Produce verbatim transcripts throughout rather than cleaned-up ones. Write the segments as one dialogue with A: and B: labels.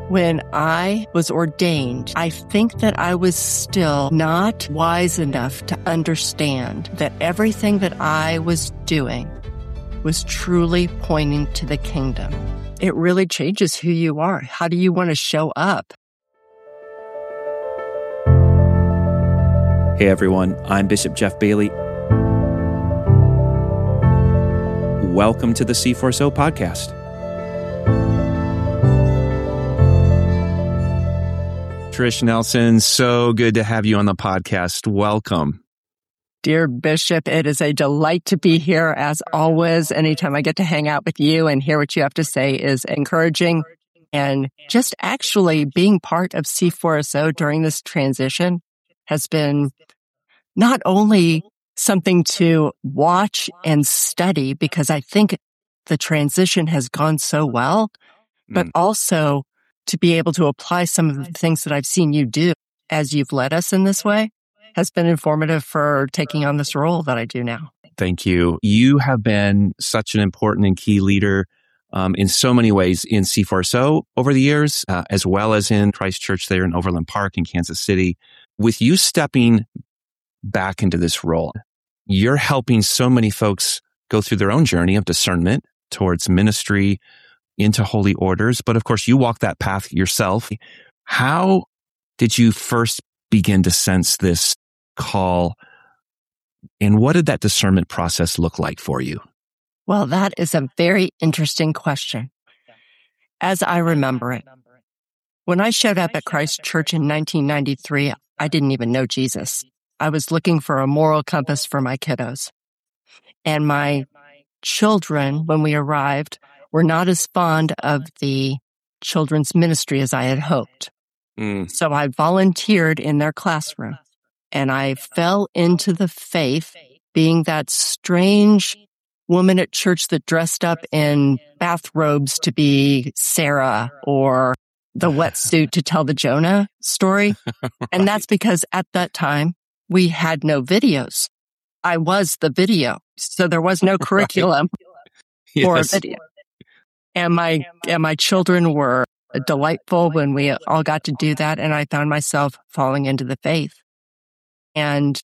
A: When I was ordained, I think that I was still not wise enough to understand that everything that I was doing was truly pointing to the kingdom. It really changes who you are. How do you want to show up?
B: Hey everyone, I'm Bishop Jeff Bailey. Welcome to the C four S O podcast. Trish Nelson, so good to have you on the podcast. Welcome.
A: Dear Bishop, it is a delight to be here as always. Anytime I get to hang out with you and hear what you have to say is encouraging. And just actually being part of C four S O during this transition has been not only something to watch and study, because I think the transition has gone so well, but mm. also to be able to apply some of the things that I've seen you do as you've led us in this way has been informative for taking on this role that I do now.
B: Thank you. You have been such an important and key leader um, in so many ways in C four S O over the years, uh, as well as in Christ Church there in Overland Park in Kansas City. With you stepping back into this role, you're helping so many folks go through their own journey of discernment towards ministry, into holy orders. But of course, you walk that path yourself. How did you first begin to sense this call? And what did that discernment process look like for you?
A: Well, that is a very interesting question. As I remember it, when I showed up at Christ Church in nineteen ninety-three, I didn't even know Jesus. I was looking for a moral compass for my kiddos. And my children, when we arrived, were not as fond of the children's ministry as I had hoped. Mm. So I volunteered in their classroom, and I fell into the faith, being that strange woman at church that dressed up in bathrobes to be Sarah, or the wetsuit to tell the Jonah story. Right. And that's because at that time, we had no videos. I was the video. So there was no curriculum right. for yes. a video. And my, and my children were delightful when we all got to do that. And I found myself falling into the faith. And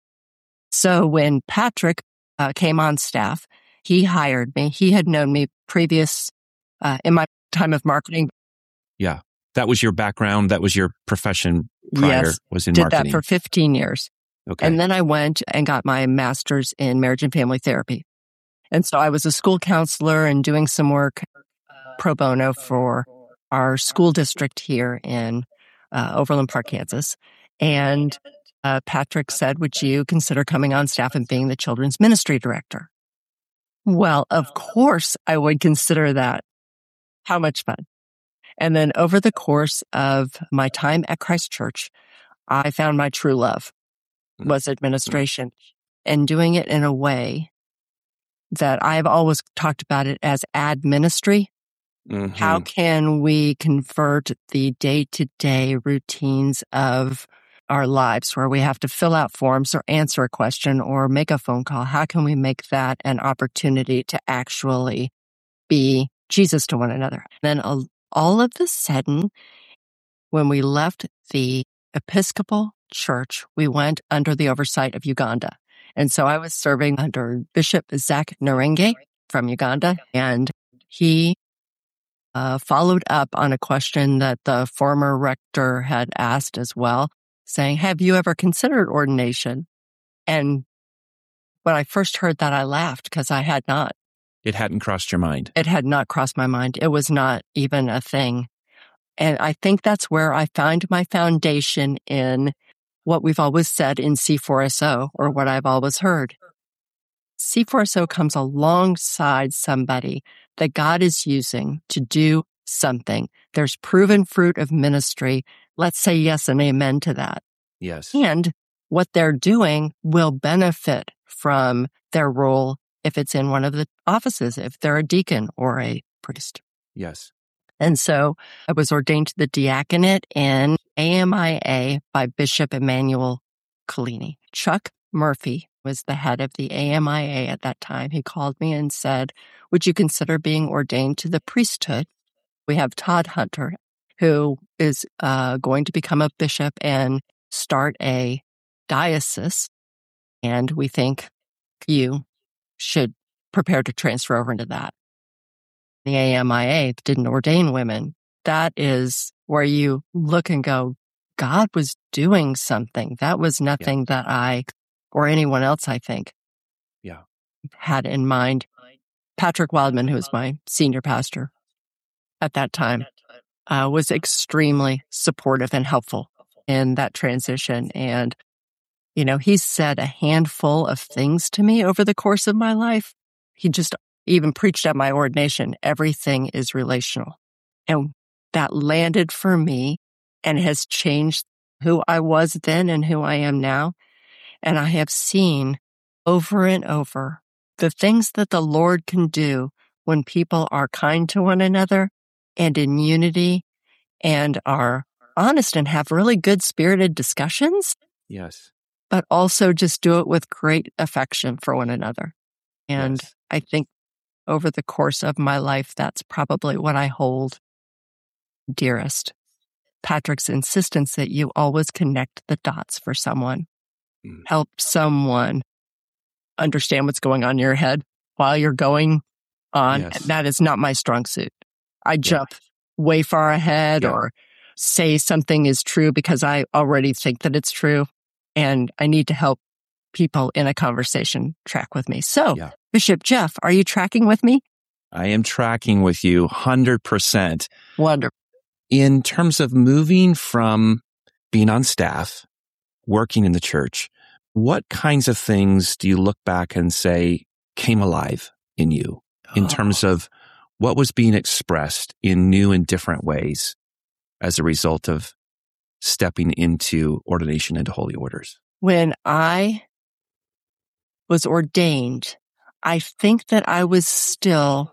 A: so when Patrick uh, came on staff, he hired me. He had known me previous, uh, in my time of marketing.
B: Yeah. That was your background. That was your profession prior,
A: yes,
B: was in
A: did
B: marketing.
A: Did that for fifteen years.
B: Okay.
A: And then I went and got my master's in marriage and family therapy. And so I was a school counselor and doing some work pro bono for our school district here in uh, Overland Park, Kansas. And uh, Patrick said, would you consider coming on staff and being the children's ministry director? Well, of course I would consider that. How much fun. And then over the course of my time at Christ Church, I found my true love was administration, and doing it in a way that I've always talked about it as ad ministry. Mm-hmm. How can we convert the day-to-day routines of our lives where we have to fill out forms or answer a question or make a phone call? How can we make that an opportunity to actually be Jesus to one another? Then all of a sudden, when we left the Episcopal Church, we went under the oversight of Uganda. And so I was serving under Bishop Zach Narenge from Uganda, and he uh, followed up on a question that the former rector had asked as well, saying, have you ever considered ordination? And when I first heard that, I laughed because I had not.
B: It hadn't crossed your mind.
A: It had not crossed my mind. It was not even a thing. And I think that's where I found my foundation in what we've always said in C four S O, or what I've always heard. C four S O comes alongside somebody that God is using to do something. There's proven fruit of ministry. Let's say yes and amen to that.
B: Yes.
A: And what they're doing will benefit from their role if it's in one of the offices, if they're a deacon or a priest.
B: Yes.
A: And so I was ordained to the diaconate in A M I A by Bishop Emmanuel Collini. Chuck Murphy was the head of the A M I A at that time. He called me and said, would you consider being ordained to the priesthood? We have Todd Hunter, who is uh, going to become a bishop and start a diocese. And we think you should prepare to transfer over into that. The A M I A didn't ordain women. That is where you look and go, God was doing something. That was nothing yeah. that I or anyone else, I think,
B: yeah.
A: had in mind. Patrick Wildman, who was my senior pastor at that time, uh, was extremely supportive and helpful in that transition. And, you know, he said a handful of things to me over the course of my life. He just even preached at my ordination, everything is relational. And that landed for me and has changed who I was then and who I am now. And I have seen over and over the things that the Lord can do when people are kind to one another and in unity and are honest and have really good spirited discussions.
B: Yes.
A: But also just do it with great affection for one another. And
B: yes.
A: I think over the course of my life, that's probably what I hold dearest. Patrick's insistence that you always connect the dots for someone. Mm. Help someone understand what's going on in your head while you're going on.
B: Yes.
A: That is not my strong suit. I jump yeah. way far ahead yeah. or say something is true because I already think that it's true. And I need to help people in a conversation track with me. So, yeah. Bishop Jeff, are you tracking with me?
B: I am tracking with you one hundred percent.
A: Wonderful.
B: In terms of moving from being on staff, working in the church, what kinds of things do you look back and say came alive in you in oh. terms of what was being expressed in new and different ways as a result of stepping into ordination into holy orders?
A: When I was ordained, I think that I was still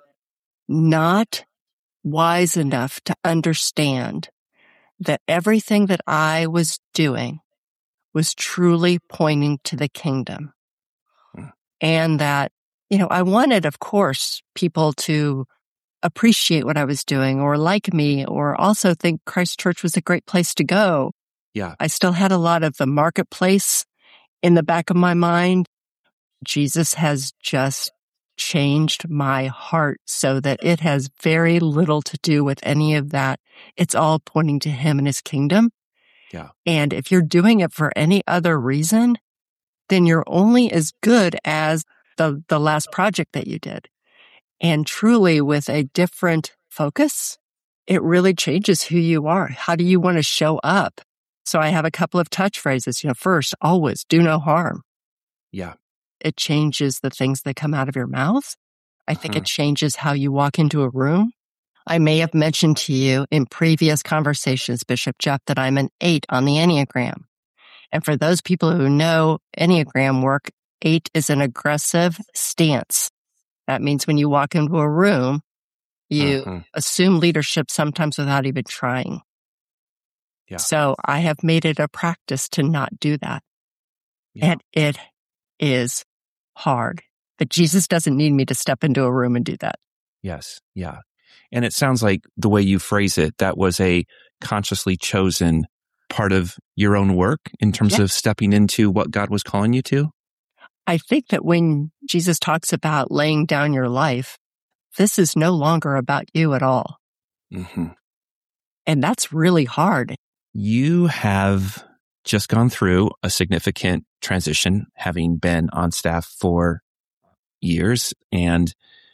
A: not wise enough to understand that everything that I was doing was truly pointing to the kingdom. Hmm. And that, you know, I wanted, of course, people to appreciate what I was doing or like me or also think Christ Church was a great place to go.
B: Yeah.
A: I still had a lot of the marketplace in the back of my mind. Jesus has just changed my heart so that it has very little to do with any of that. It's all pointing to him and his kingdom.
B: Yeah.
A: And if you're doing it for any other reason, then you're only as good as the, the last project that you did. And truly with a different focus, it really changes who you are. How do you want to show up? So I have a couple of touch phrases. You know, first, always do no harm.
B: Yeah.
A: It changes the things that come out of your mouth. I think uh-huh. it changes how you walk into a room. I may have mentioned to you in previous conversations, Bishop Jeff, that I'm an eight on the Enneagram. And for those people who know Enneagram work, eight is an aggressive stance. That means when you walk into a room, you uh-huh. assume leadership sometimes without even trying.
B: Yeah.
A: So I have made it a practice to not do that. Yeah. And it is hard. But Jesus doesn't need me to step into a room and do that.
B: Yes. Yeah. And it sounds like the way you phrase it, that was a consciously chosen part of your own work in terms yeah. of stepping into what God was calling you to.
A: I think that when Jesus talks about laying down your life, this is no longer about you at all.
B: Mm-hmm.
A: And that's really hard.
B: You have just gone through a significant transition, having been on staff for years and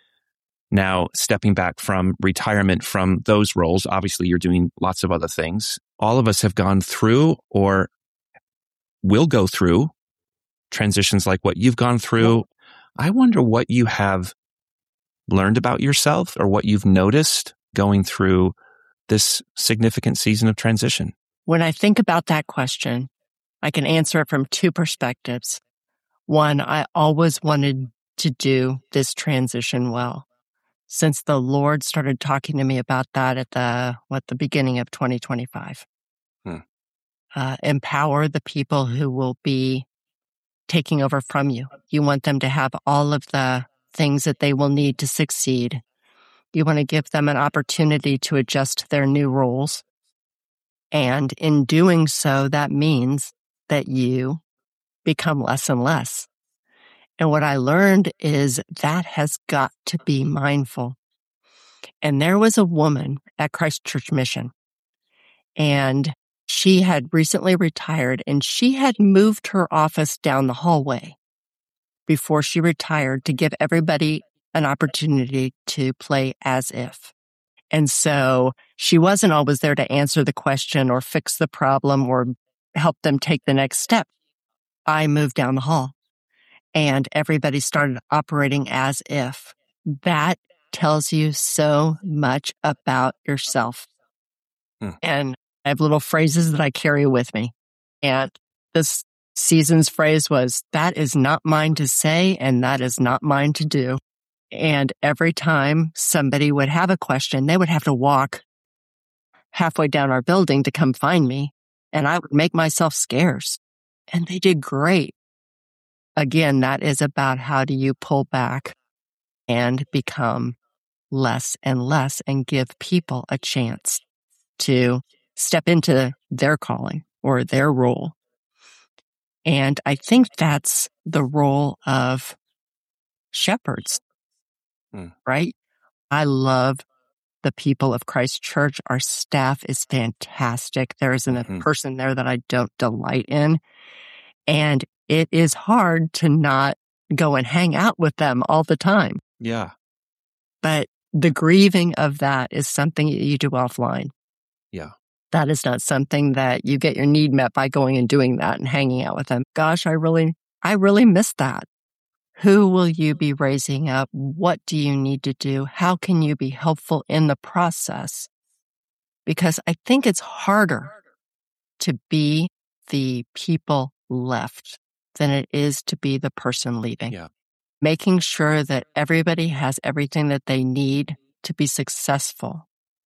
B: now stepping back from retirement from those roles. Obviously, you're doing lots of other things. All of us have gone through or will go through transitions like what you've gone through. I wonder what you have learned about yourself or what you've noticed going through this significant season of transition.
A: When I think about that question, I can answer it from two perspectives. One, I always wanted to do this transition well. Since the Lord started talking to me about that at the, what, the beginning of twenty twenty-five. Hmm. Uh, empower the people who will be taking over from you. You want them to have all of the things that they will need to succeed. You want to give them an opportunity to adjust to their new roles. And in doing so, that means that you become less and less. And what I learned is that has got to be mindful. And there was a woman at Christ Church Mission, and she had recently retired, and she had moved her office down the hallway before she retired to give everybody an opportunity to play as if. And so she wasn't always there to answer the question or fix the problem or help them take the next step. I moved down the hall and everybody started operating as if. That tells you so much about yourself. Hmm. And I have little phrases that I carry with me. And this season's phrase was, that is not mine to say, and that is not mine to do. And every time somebody would have a question, they would have to walk halfway down our building to come find me, and I would make myself scarce. And they did great. Again, that is about how do you pull back and become less and less and give people a chance to step into their calling or their role. And I think that's the role of shepherds, hmm. right? I love the people of Christ Church. Our staff is fantastic. There isn't a mm-hmm. person there that I don't delight in. And it is hard to not go and hang out with them all the time.
B: Yeah.
A: But the grieving of that is something that you do offline.
B: Yeah.
A: That is not something that you get your need met by going and doing that and hanging out with them. Gosh, I really, I really miss that. Who will you be raising up? What do you need to do? How can you be helpful in the process? Because I think it's harder to be the people left than it is to be the person leaving.
B: Yeah.
A: Making sure that everybody has everything that they need to be successful,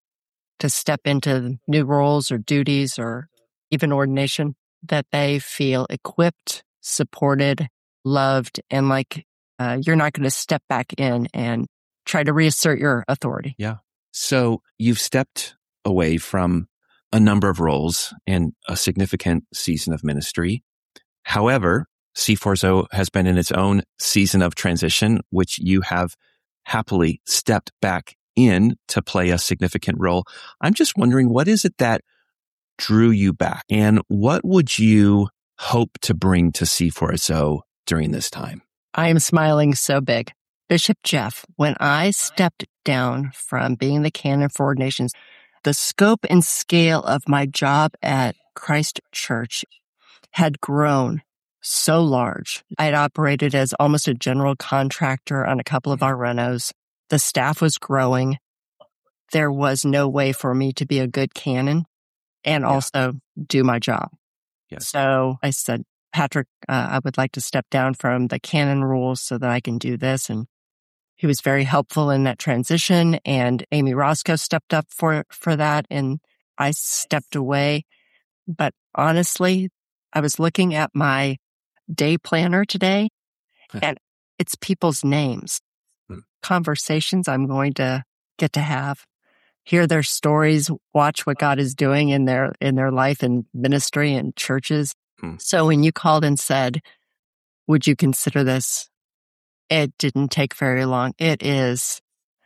A: to step into new roles or duties or even ordination, that they feel equipped, supported, loved, and like uh, you're not going to step back in and try to reassert your authority.
B: Yeah. So you've stepped away from a number of roles and a significant season of ministry. However, C four S O has been in its own season of transition, which you have happily stepped back in to play a significant role. I'm just wondering, what is it that drew you back, and what would you hope to bring to C four S O during this time?
A: I am smiling so big. Bishop Jeff, when I stepped down from being the canon for ordinations, the scope and scale of my job at Christ Church had grown so large. I had operated as almost a general contractor on a couple of our renos. The staff was growing. There was no way for me to be a good canon and yeah. also do my job.
B: Yes.
A: So I said, Patrick, uh, I would like to step down from the canon rules so that I can do this. And he was very helpful in that transition. And Amy Roscoe stepped up for, for that. And I stepped away. But honestly, I was looking at my day planner today and it's people's names, hmm. conversations I'm going to get to have, hear their stories, watch what God is doing in their, in their life and ministry and churches. Hmm. So when you called and said, would you consider this? It didn't take very long. It is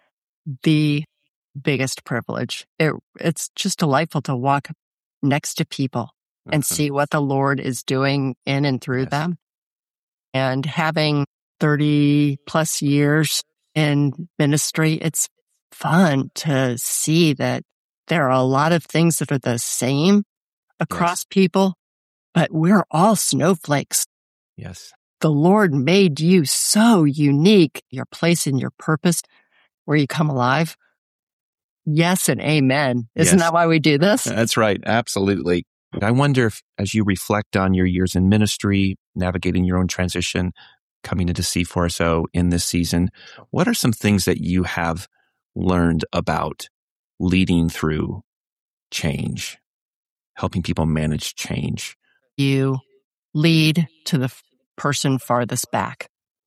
A: the biggest privilege. It, it's just delightful to walk next to people uh-huh. and see what the Lord is doing in and through yes. them. And having thirty plus years in ministry, it's fun to see that there are a lot of things that are the same across yes. people, but we're all snowflakes.
B: Yes.
A: The Lord made you so unique, your place and your purpose, where you come alive. Yes and amen. Isn't yes. that why we do this?
B: That's right. Absolutely. I wonder if, as you reflect on your years in ministry, navigating your own transition, coming into C four S O in this season, what are some things that you have learned about leading through change, helping people manage change?
A: You lead to the person farthest back.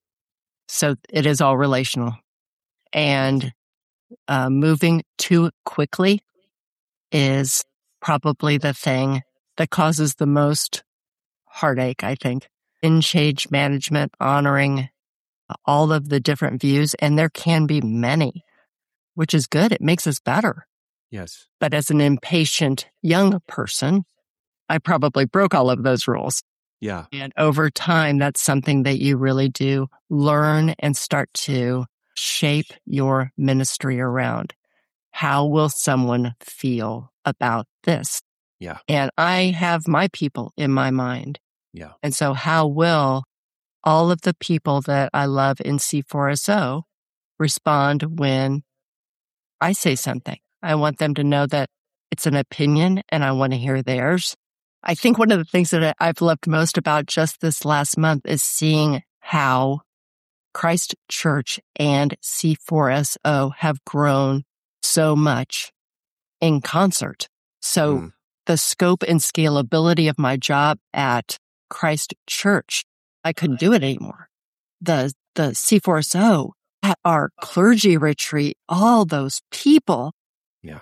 A: So it is all relational. And uh, moving too quickly is probably the thing that causes the most heartache, I think. In change management, honoring all of the different views, and there can be many, which is good. It makes us better.
B: Yes.
A: But as an impatient young person, I probably broke all of those rules.
B: Yeah.
A: And over time, that's something that you really do learn and start to shape your ministry around. How will someone feel about this?
B: Yeah.
A: And I have my people in my mind.
B: Yeah.
A: And so how will all of the people that I love in C four S O respond when I say something? I want them to know that it's an opinion and I want to hear theirs. I think one of the things that I've loved most about just this last month is seeing how Christ Church and C four S O have grown so much in concert. So mm. the scope and scalability of my job at Christ Church, I couldn't do it anymore. The, the C four S O at our clergy retreat, all those people.
B: Yeah.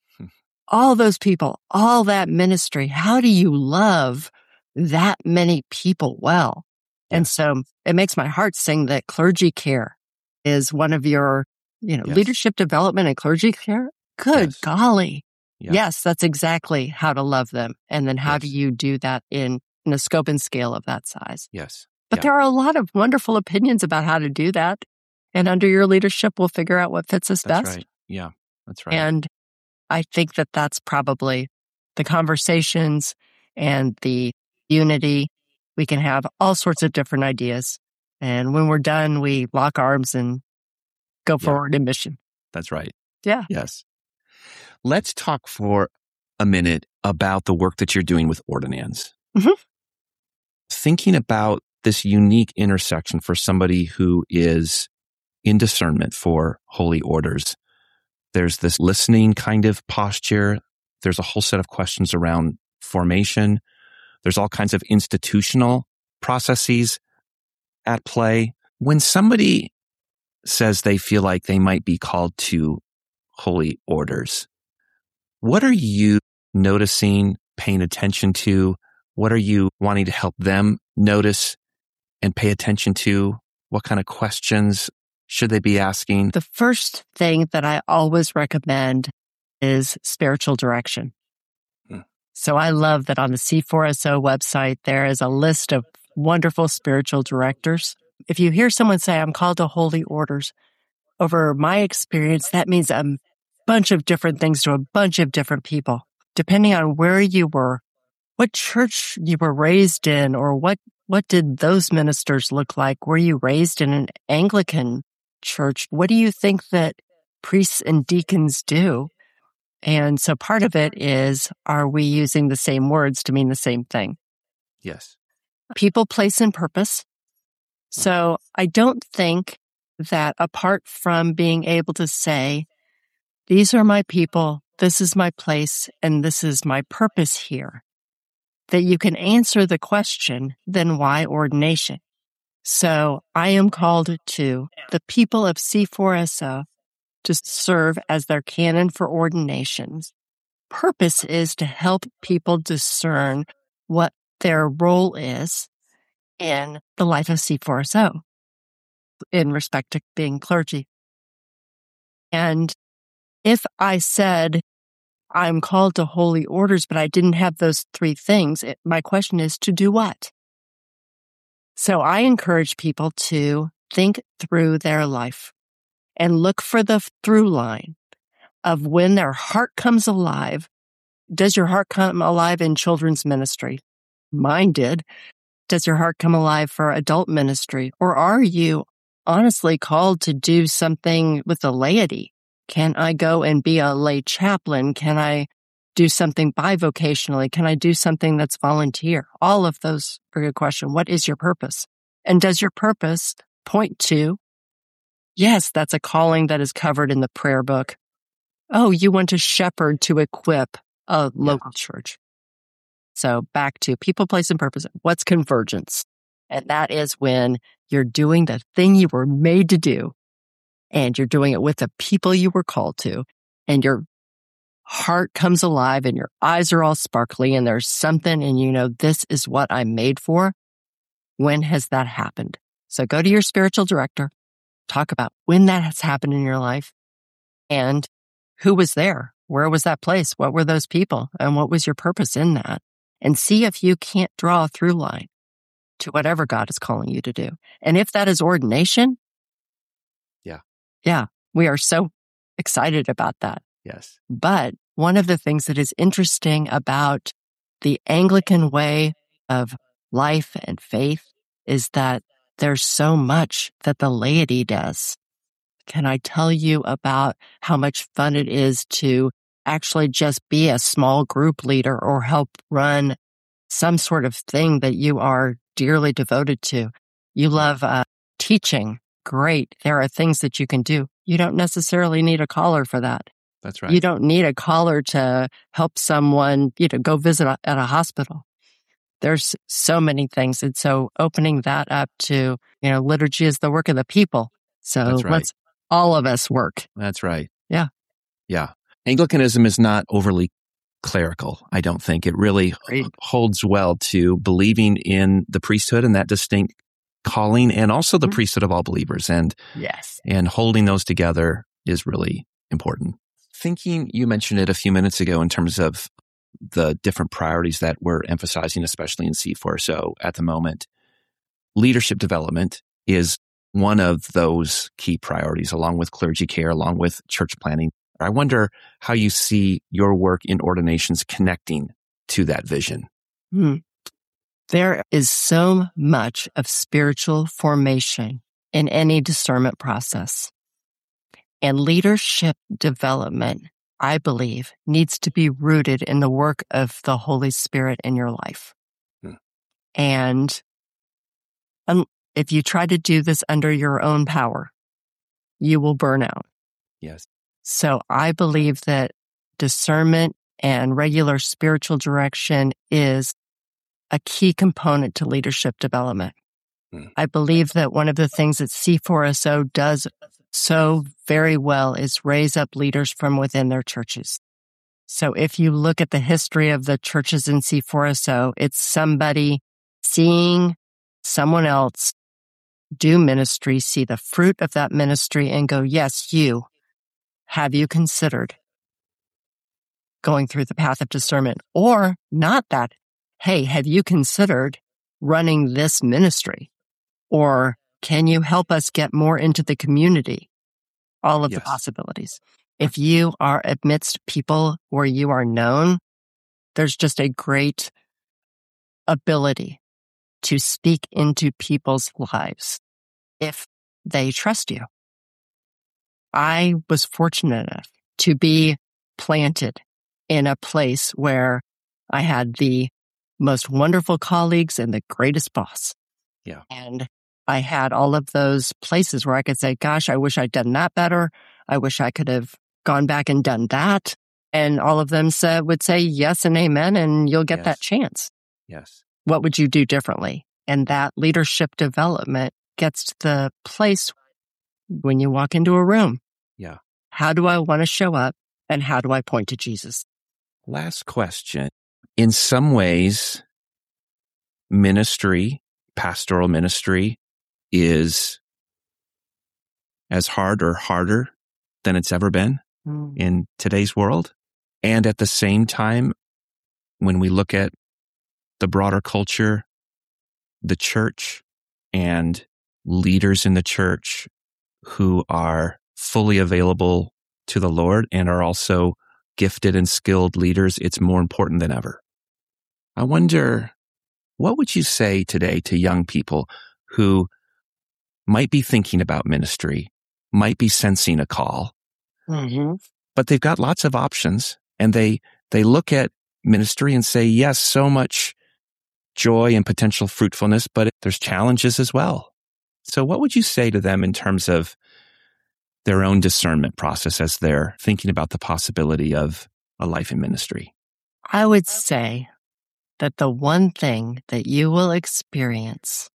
A: all those people, all that ministry. How do you love that many people well? Yeah. And so it makes my heart sing that clergy care is one of your, you know, yes. leadership development and clergy care. Good yes. golly. Yeah. Yes, that's exactly how to love them. And then how yes. do you do that in, in a scope and scale of that size?
B: Yes.
A: But yeah. there are a lot of wonderful opinions about how to do that. And under your leadership, we'll figure out what fits us
B: that's
A: best.
B: Right. Yeah, that's right.
A: And I think that that's probably the conversations and the unity. We can have all sorts of different ideas. And when we're done, we lock arms and go forward yeah. in mission.
B: That's right.
A: Yeah.
B: Yes. Let's talk for a minute about the work that you're doing with ordinands.
A: Mm-hmm.
B: Thinking about this unique intersection for somebody who is in discernment for holy orders. There's this listening kind of posture. There's a whole set of questions around formation. There's all kinds of institutional processes at play. When somebody says they feel like they might be called to holy orders, what are you noticing, paying attention to? What are you wanting to help them notice and pay attention to? What kind of questions should they be asking?
A: The first thing that I always recommend is spiritual direction. Hmm. So I love that on the C four S O website, there is a list of wonderful spiritual directors. If you hear someone say, I'm called to holy orders, over my experience, that means a bunch of different things to a bunch of different people, depending on where you were, what church you were raised in, or what, what did those ministers look like? Were you raised in an Anglican church? What do you think that priests and deacons do? And so part of it is, are we using the same words to mean the same thing?
B: Yes.
A: People, place, and purpose. So I don't think that apart from being able to say, these are my people, this is my place, and this is my purpose here, that you can answer the question, then why ordination? So I am called to the people of C four S O to serve as their canon for ordinations. Purpose is to help people discern what their role is in the life of C four S O in respect to being clergy. And if I said, I'm called to holy orders, but I didn't have those three things, it, my question is to do what? So I encourage people to think through their life and look for the through line of when their heart comes alive. Does your heart come alive in children's ministry? Mine did. Does your heart come alive for adult ministry? Or are you honestly called to do something with the laity? Can I go and be a lay chaplain? Can I do something bivocationally? Can I do something that's volunteer? All of those are a good question. What is your purpose? And does your purpose point to, yes, that's a calling that is covered in the prayer book. Oh, you want to shepherd to equip a local yeah. church. So back to people, place, and purpose. What's convergence? And that is when you're doing the thing you were made to do, and you're doing it with the people you were called to, and you're heart comes alive and your eyes are all sparkly and there's something and you know, this is what I'm made for. When has that happened? So go to your spiritual director, talk about when that has happened in your life and who was there? Where was that place? What were those people? And what was your purpose in that? And see if you can't draw a through line to whatever God is calling you to do. And if that is ordination,
B: yeah,
A: yeah, we are so excited about that.
B: Yes.
A: But one of the things that is interesting about the Anglican way of life and faith is that there's so much that the laity does. Can I tell you about how much fun it is to actually just be a small group leader or help run some sort of thing that you are dearly devoted to? You love uh, teaching. Great. There are things that you can do. You don't necessarily need a collar for that.
B: That's right.
A: You don't need a collar to help someone, you know, go visit a, at a hospital. There's so many things. And so opening that up to, you know, liturgy is the work of the people. So
B: That's right.
A: let's all of us work.
B: That's right.
A: Yeah.
B: Yeah. Anglicanism is not overly clerical, I don't think. It really
A: Great.
B: holds well to believing in the priesthood and that distinct calling and also the mm-hmm. priesthood of all believers. And,
A: yes.
B: and holding those together is really important. Thinking, you mentioned it a few minutes ago in terms of the different priorities that we're emphasizing, especially in C four S O at the moment. Leadership development is one of those key priorities, along with clergy care, along with church planning. I wonder how you see your work in ordinations connecting to that vision.
A: Hmm. There is so much of spiritual formation in any discernment process. And leadership development, I believe, needs to be rooted in the work of the Holy Spirit in your life. Hmm. And um, if you try to do this under your own power, you will burn out.
B: Yes.
A: So I believe that discernment and regular spiritual direction is a key component to leadership development. Hmm. I believe that one of the things that C four S O does so very well is raise up leaders from within their churches. So if you look at the history of the churches in C four S O, it's somebody seeing someone else do ministry, see the fruit of that ministry and go, yes, you, have you considered going through the path of discernment? Or not that, hey, have you considered running this ministry? Or can you help us get more into the community? All of yes. the possibilities. If you are amidst people where you are known, there's just a great ability to speak into people's lives if they trust you. I was fortunate enough to be planted in a place where I had the most wonderful colleagues and the greatest boss.
B: Yeah.
A: And I had all of those places where I could say, gosh, I wish I'd done that better. I wish I could have gone back and done that. And all of them said, would say yes and amen, and you'll get
B: yes.
A: that chance.
B: Yes.
A: What would you do differently? And that leadership development gets to the place when you walk into a room.
B: Yeah.
A: How do I want to show up and how do I point to Jesus?
B: Last question. In some ways, ministry, pastoral ministry, is as hard or harder than it's ever been mm. in today's world. And at the same time, when we look at the broader culture, the church, and leaders in the church who are fully available to the Lord and are also gifted and skilled leaders, it's more important than ever. I wonder, what would you say today to young people who might be thinking about ministry, might be sensing a call, mm-hmm. but they've got lots of options and they, they look at ministry and say, yes, so much joy and potential fruitfulness, but there's challenges as well. So what would you say to them in terms of their own discernment process as they're thinking about the possibility of a life in ministry?
A: I would say that the one thing that you will experience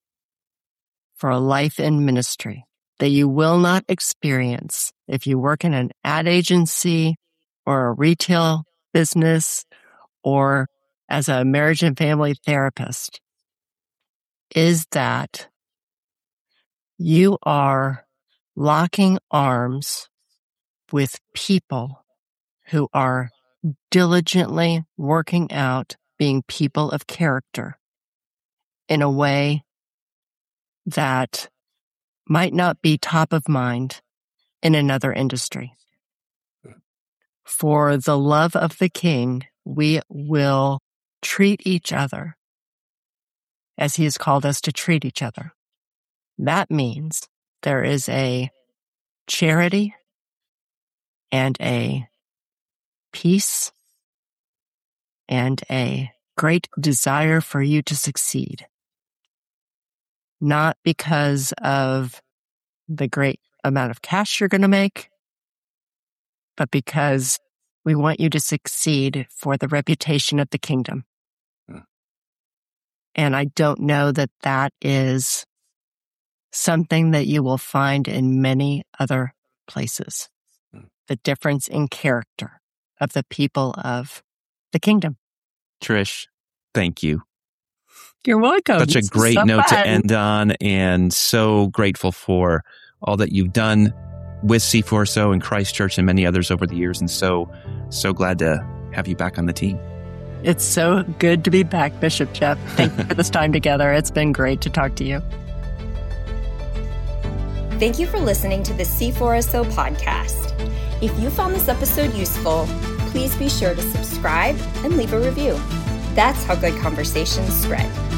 A: for a life in ministry that you will not experience if you work in an ad agency or a retail business or as a marriage and family therapist is that you are locking arms with people who are diligently working out being people of character in a way that might not be top of mind in another industry. For the love of the King, we will treat each other as he has called us to treat each other. That means there is a charity and a peace and a great desire for you to succeed. Not because of the great amount of cash you're going to make, but because we want you to succeed for the reputation of the kingdom. Hmm. And I don't know that that is something that you will find in many other places. Hmm. The difference in character of the people of the kingdom.
B: Trish, thank you.
A: You're welcome.
B: Such a
A: This
B: great
A: so
B: note
A: fun.
B: to end on, and so grateful for all that you've done with C four S O and Christ Church and many others over the years, and so, so glad to have you back on the team.
A: It's so good to be back, Bishop Jeff. Thank you for this time together. It's been great to talk to you.
C: Thank you for listening to the C four S O podcast. If you found this episode useful, please be sure to subscribe and leave a review. That's how good conversations spread.